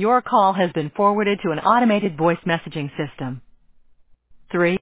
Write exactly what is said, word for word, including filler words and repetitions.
Your call has been forwarded to an automated voice messaging system. three